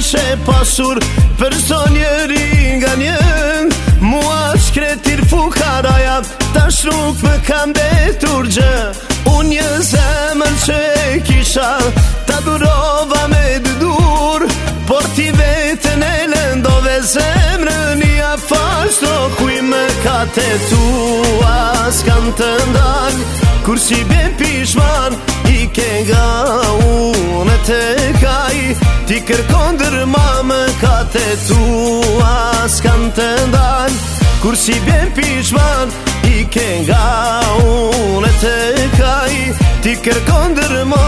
ishe pasur për çdo njeri nga njën. Mua shkretir fukaraja, tash nuk më kam betur gjë. Unë një zemër që e kisha, ta durova me dy dur, por ti vetën e lëndove zemrën i afash do kuj më ka tetua s'kan të ndalë. Kur si ben pishman i ke nga unë të kaj, ti kërkon dërma më ka tetua s'kan të ndalë. Kur si ben pishman i ke nga unë të kaj, ti kërkon dërma.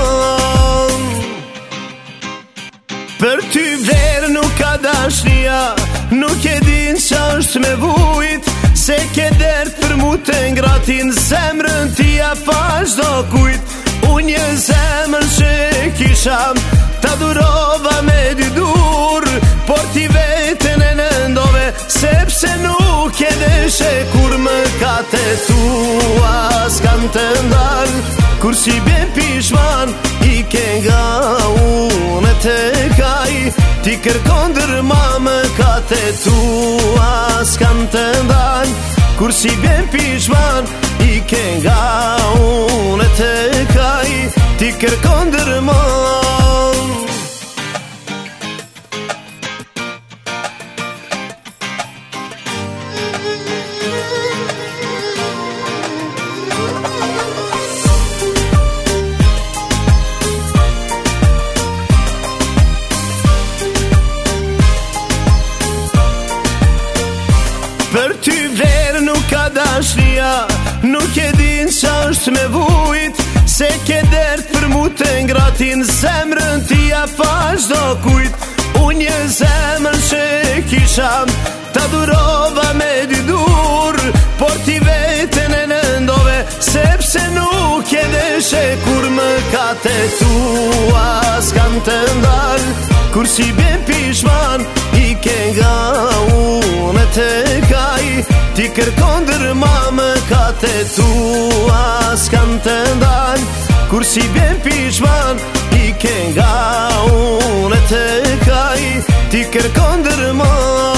Për ty vlerë nuk ka dashnia, nuk e din qa është me vujt, se ke dert për mu të ngratin zemrën ti afash do kujt. Unë një zemër që e kisha, ta durova me dy dur, por ti vetën e nëndove, sepse nuk e deshe kur më ka tetua s'kan të ndalë. Kur si ben pishman i ke nga unë të kaj, ti kërkon dërma më ka tetua s'kan të ndalë. Kur si ben pishman i ke nga unë të kaj, ti kërkon dërma. Për ty vlerë nuk ka dashnia, nuk e din qa është me vujt, se ke dert për mu të ngratin zemrën ti afash do kujt. Unë një zemër që e kisha, ta durova me dy dur, por ti vetën e nëndove, sepse nuk e deshe kur më ka tetua s'kan të ndalë. Kur si ben pishman i ke nga unë të kaj, ti kërkon dërma më ka tetua s'kan të ndalë. Kur si ben pishman i ke nga unë të kaj, ti kërkon dërma.